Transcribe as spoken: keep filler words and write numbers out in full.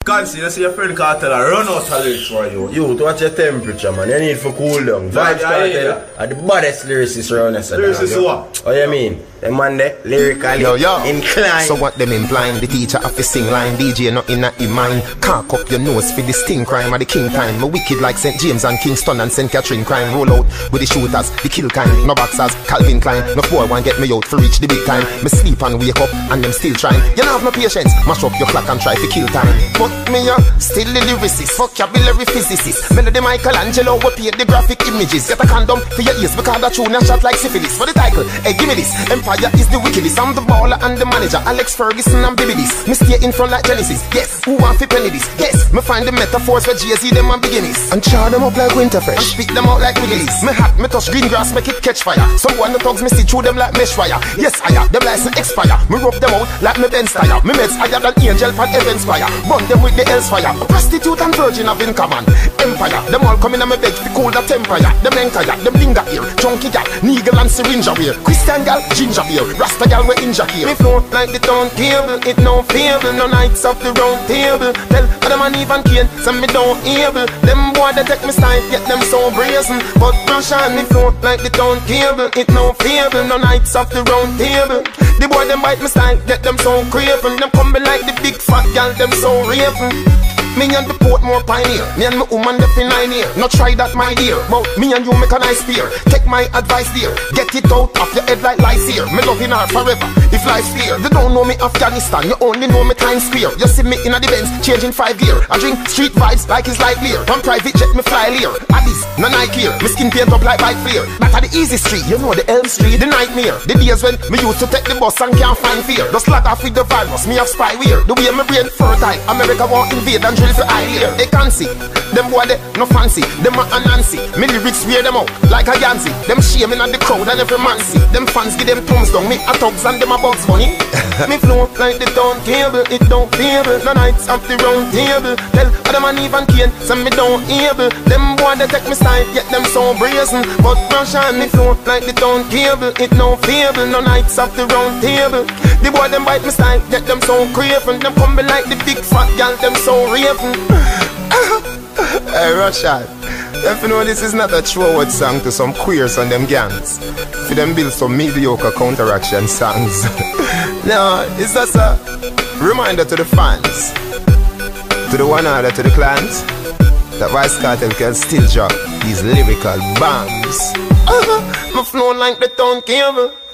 Can't you see your friend Cartel run out of lyrics for you. You, to watch your temperature, man. You need to cool down. Vybz Kartel are the baddest lyricists around us. Lyricists what? Oh, you mean? The man there, lyrically yo, yo. inclined. So what them implying? The teacher have to sing line. D J not in a mind. Cock up your nose for this sting crime at the king time. Me wicked like Saint James and Kingston and Saint Catherine crime. Roll out with the shooters, the kill kind. No boxers, Calvin Klein. No boy want get me out for reach the big time. Me sleep and wake up and them still trying. You don't have no patience. Mash up your clock and try to kill time. But me ya, still the lyricist, vocabulary physicist. Melody Michelangelo will paint the graphic images. Get a condom for your ears because that tune a shot like syphilis. For the title, hey give me this. Empire is the wickedest. I'm the baller and the manager. Alex Ferguson and Billy this. Me stay in front like Genesis. Yes, who want to penny this? Yes, me find the metaphors for Jay-Z them and beginnings. And char them up like Winterfresh. And spit them out like Wiggles. Me hat, me touch green grass, make it catch fire. Someone the thugs me see through them like mesh wire. Yes, I am. Them license expire. Me rub them out like me Benz tire. Me meds higher than angel pan heaven's fire. Burn them with the hell's fire. Prostitute and virgin have in common. Empire. Them all coming on me bed to cool the temperature. Them enkaya, them linger here. Junkie gal, needle and syringe wear. Christian gal, ginger beer. Rasta gal we injure here. Me float like the town cable. It no fable. No nights off the round table. Tell other man even can. Some me don't able. Them boy they take me style. Get them so brazen. But brush on me float like the town cable. It no fable. No nights off the round table. The boy them bite me style. Get them so craven. Them coming like the big fat gal. Them so raven. Me and the Portmore pioneer. Me and my woman the nine year. Not try that my dear. But me and you make a nice peer. Take my advice dear. Get it out of your head like lice here. Me loving her forever. If life's fear. They don't know me Afghanistan. You only know me Times Square. You see me in a the Benz changing five gear. I drink street vibes like it's light beer. On private jet me fly here. Addis, no Nike here. Me skin paint up like bike flare. That are the easy street. You know the Elm Street. The nightmare. The days when me used to take the bus and can't find fear. Just lag off with the virus. Me have spyware. The way my brain fertile. America won't invade and drill for I here. They can't see. Them boy they no fancy. Them a Nancy. Me lyrics wear them out like a Yancy. Them shaming at the crowd and every man see. Them fans give them thumbs down. Me a thugs and them a Bugs Bunny. Me float like the town cable. It don't fable. No nights off the round table. Tell other man even can. Some me don't able. Them boy they take me style. Get them so brazen. But rush on me float like the town cable. It no fable. No nights off the round table. The boy them bite me style. Get them so craven. Them coming like the big fat gal. Them so raven. Hey Rashad, if you know this is not a throwaway song to some queers and them gangs, for them build some mediocre counteraction songs. No, it's just a reminder to the fans, to the one order to the clans, that Vybz Kartel can still drop these lyrical bombs. Uh-huh. My flow like the town cable.